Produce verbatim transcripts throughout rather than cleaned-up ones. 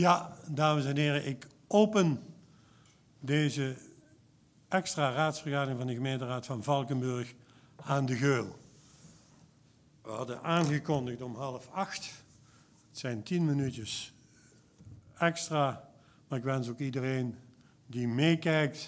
Ja, dames en heren, ik open deze extra raadsvergadering van de gemeenteraad van Valkenburg aan de Geul. We hadden aangekondigd om half acht. Het zijn tien minuutjes extra, maar ik wens ook iedereen die meekijkt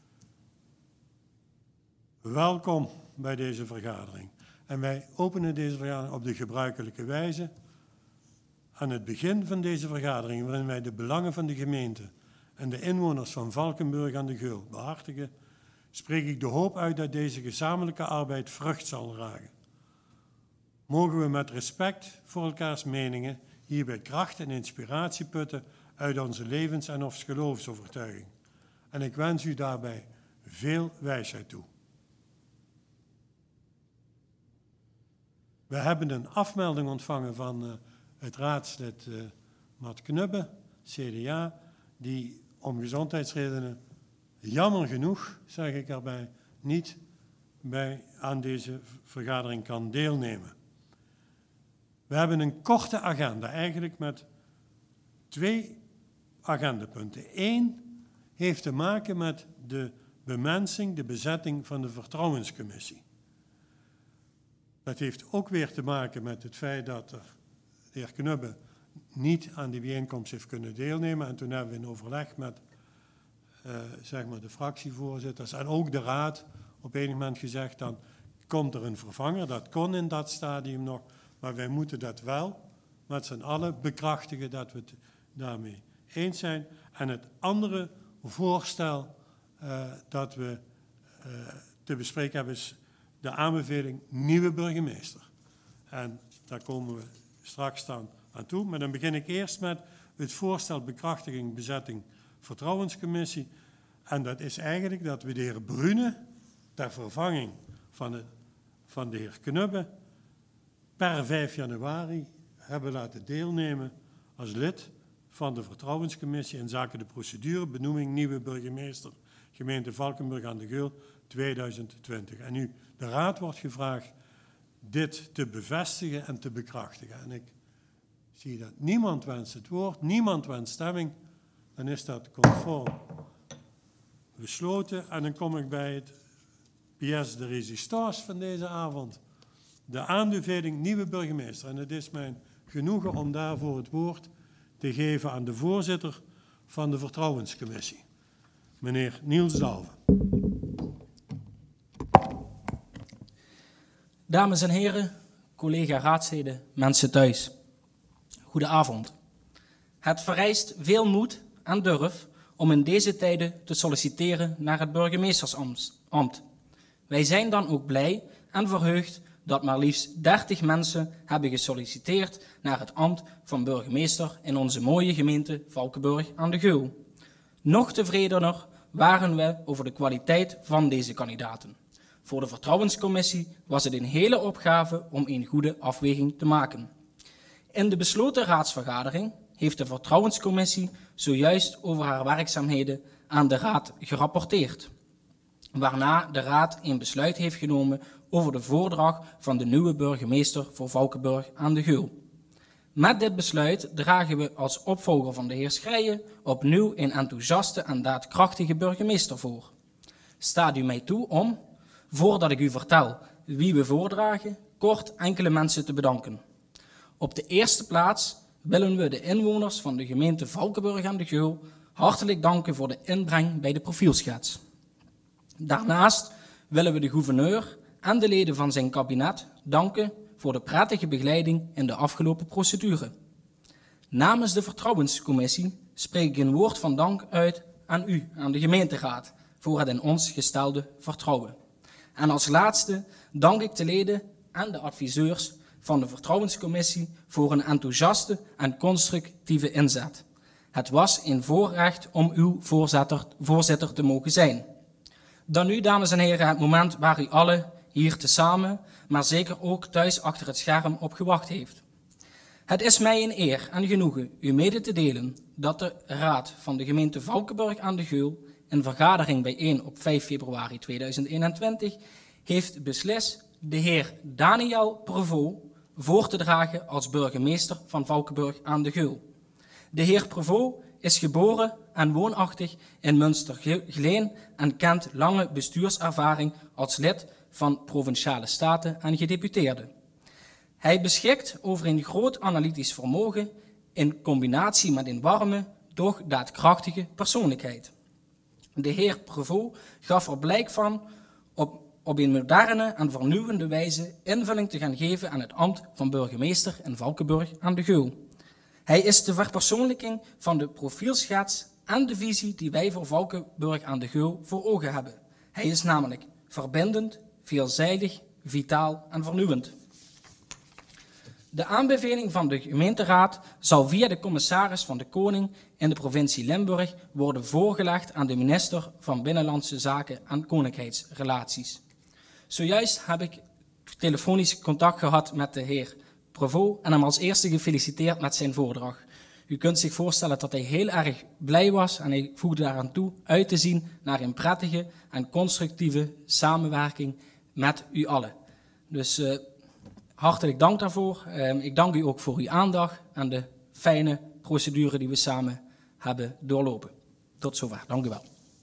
welkom bij deze vergadering. En wij openen deze vergadering op de gebruikelijke wijze. Aan het begin van deze vergadering, waarin wij de belangen van de gemeente en de inwoners van Valkenburg aan de Geul behartigen, spreek ik de hoop uit dat deze gezamenlijke arbeid vrucht zal dragen. Mogen we met respect voor elkaars meningen hierbij kracht en inspiratie putten uit onze levens- en of geloofsovertuiging. En ik wens u daarbij veel wijsheid toe. We hebben een afmelding ontvangen van uh, het raadslid uh, Mart Knubbe, C D A, die om gezondheidsredenen, jammer genoeg, zeg ik erbij, niet bij, aan deze vergadering kan deelnemen. We hebben een korte agenda, eigenlijk met twee agendapunten. Eén heeft te maken met de bemensing, de bezetting van de vertrouwenscommissie. Dat heeft ook weer te maken met het feit dat er de heer Knubbe niet aan die bijeenkomst heeft kunnen deelnemen. En toen hebben we in overleg met uh, zeg maar de fractievoorzitters en ook de raad op enig moment gezegd, dan komt er een vervanger. Dat kon in dat stadium nog, maar wij moeten dat wel met z'n allen bekrachtigen dat we het daarmee eens zijn. En het andere voorstel uh, dat we uh, te bespreken hebben is de aanbeveling nieuwe burgemeester. En daar komen we straks dan aan toe. Maar dan begin ik eerst met het voorstel bekrachtiging, bezetting, vertrouwenscommissie. En dat is eigenlijk dat we de heer Brune ter vervanging van, het, van de heer Knubbe per vijf januari hebben laten deelnemen als lid van de vertrouwenscommissie in zaken de procedure benoeming nieuwe burgemeester gemeente Valkenburg aan de Geul tweeduizend twintig. En nu, de raad wordt gevraagd dit te bevestigen en te bekrachtigen. En ik zie dat niemand wenst het woord, niemand wenst stemming. Dan is dat conform besloten. En dan kom ik bij het pièce de résistance van deze avond. De aanbeveling nieuwe burgemeester. En het is mijn genoegen om daarvoor het woord te geven aan de voorzitter van de vertrouwenscommissie, meneer Niels Dalve. Dames en heren, collega-raadsleden, mensen thuis. Goedenavond. Het vereist veel moed en durf om in deze tijden te solliciteren naar het burgemeestersambt. Wij zijn dan ook blij en verheugd dat maar liefst dertig mensen hebben gesolliciteerd naar het ambt van burgemeester in onze mooie gemeente Valkenburg aan de Geul. Nog tevredener waren we over de kwaliteit van deze kandidaten. Voor de vertrouwenscommissie was het een hele opgave om een goede afweging te maken. In de besloten raadsvergadering heeft de vertrouwenscommissie zojuist over haar werkzaamheden aan de raad gerapporteerd, waarna de raad een besluit heeft genomen over de voordracht van de nieuwe burgemeester voor Valkenburg aan de Geul. Met dit besluit dragen we als opvolger van de heer Schrijen opnieuw een enthousiaste en daadkrachtige burgemeester voor. Staat u mij toe om, voordat ik u vertel wie we voordragen, kort enkele mensen te bedanken. Op de eerste plaats willen we de inwoners van de gemeente Valkenburg aan de Geul hartelijk danken voor de inbreng bij de profielschets. Daarnaast willen we de gouverneur en de leden van zijn kabinet danken voor de prettige begeleiding in de afgelopen procedure. Namens de vertrouwenscommissie spreek ik een woord van dank uit aan u, aan de gemeenteraad, voor het in ons gestelde vertrouwen. En als laatste dank ik de leden en de adviseurs van de vertrouwenscommissie voor een enthousiaste en constructieve inzet. Het was een voorrecht om uw voorzitter, voorzitter te mogen zijn. Dan nu, dames en heren, het moment waar u allen hier tezamen, maar zeker ook thuis achter het scherm op gewacht heeft. Het is mij een eer en genoegen u mede te delen dat de raad van de gemeente Valkenburg aan de Geul in vergadering bijeen op vijf februari tweeduizend eenentwintig heeft beslist de heer Daniel Prevot voor te dragen als burgemeester van Valkenburg aan de Geul. De heer Prevot is geboren en woonachtig in Münster-Geleen en kent lange bestuurservaring als lid van Provinciale Staten en gedeputeerde. Hij beschikt over een groot analytisch vermogen in combinatie met een warme, doch daadkrachtige persoonlijkheid. De heer Prevot gaf er blijk van op, op een moderne en vernieuwende wijze invulling te gaan geven aan het ambt van burgemeester in Valkenburg aan de Geul. Hij is de verpersoonlijking van de profielschets en de visie die wij voor Valkenburg aan de Geul voor ogen hebben. Hij is namelijk verbindend, veelzijdig, vitaal en vernieuwend. De aanbeveling van de gemeenteraad zal via de commissaris van de Koning in de provincie Limburg worden voorgelegd aan de minister van Binnenlandse Zaken en Koninkrijksrelaties. Zojuist heb ik telefonisch contact gehad met de heer Prevot en hem als eerste gefeliciteerd met zijn voordracht. U kunt zich voorstellen dat hij heel erg blij was en hij voegde daaraan toe uit te zien naar een prettige en constructieve samenwerking met u allen. Dus uh, hartelijk dank daarvoor. Uh, ik dank u ook voor uw aandacht en de fijne procedure die we samen hebben doorlopen. Tot zover. Dank u wel.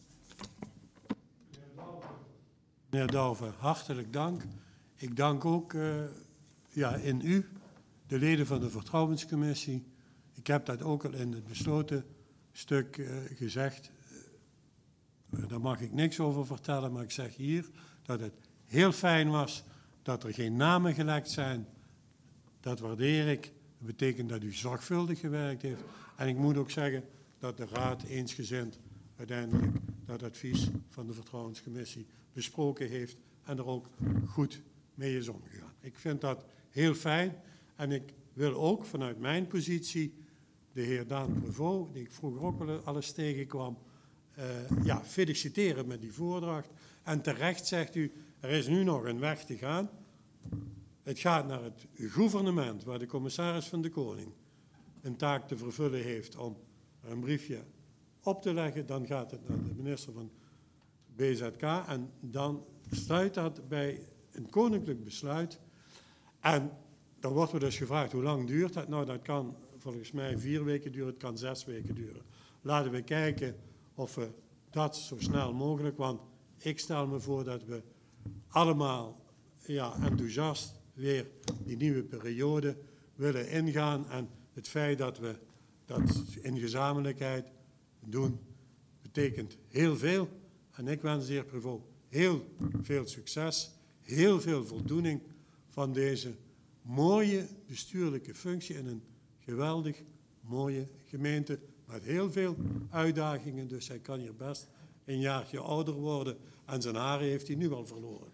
Meneer Douwe, hartelijk dank. Ik dank ook uh, ja, in u, de leden van de Vertrouwenscommissie. Ik heb dat ook al in het besloten stuk uh, gezegd. Uh, daar mag ik niks over vertellen, maar ik zeg hier dat het heel fijn was dat er geen namen gelekt zijn. Dat waardeer ik. Dat betekent dat u zorgvuldig gewerkt heeft. En ik moet ook zeggen dat de Raad eensgezind uiteindelijk dat advies van de Vertrouwenscommissie besproken heeft en er ook goed mee is omgegaan. Ik vind dat heel fijn en ik wil ook vanuit mijn positie de heer Daan Prevot, die ik vroeger ook wel alles tegenkwam, uh, ja, feliciteren met die voordracht. En terecht zegt u, er is nu nog een weg te gaan. Het gaat naar het gouvernement, waar de commissaris van de Koning een taak te vervullen heeft om een briefje op te leggen. Dan gaat het naar de minister van B Z K en dan sluit dat bij een koninklijk besluit. En dan wordt er dus gevraagd, hoe lang duurt dat? Nou, dat kan volgens mij vier weken duren, het kan zes weken duren. Laten we kijken of we dat zo snel mogelijk, want ik stel me voor dat we allemaal ja, enthousiast weer die nieuwe periode willen ingaan. En het feit dat we dat in gezamenlijkheid doen, betekent heel veel. En ik wens de heer Prevot heel veel succes, heel veel voldoening van deze mooie bestuurlijke functie in een geweldig mooie gemeente met heel veel uitdagingen. Dus hij kan hier best een jaartje ouder worden en zijn haren heeft hij nu al verloren.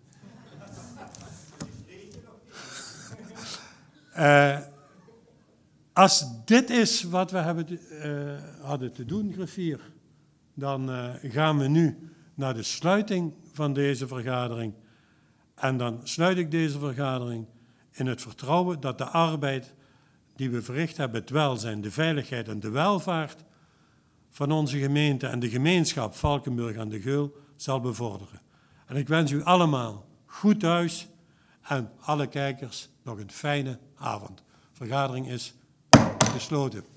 Uh, als dit is wat we hebben te, uh, hadden te doen, griffier, dan uh, gaan we nu naar de sluiting van deze vergadering. En dan sluit ik deze vergadering in het vertrouwen dat de arbeid die we verricht hebben, het welzijn, de veiligheid en de welvaart van onze gemeente en de gemeenschap Valkenburg aan de Geul zal bevorderen. En ik wens u allemaal goed thuis en alle kijkers nog een fijne avond. De vergadering is gesloten.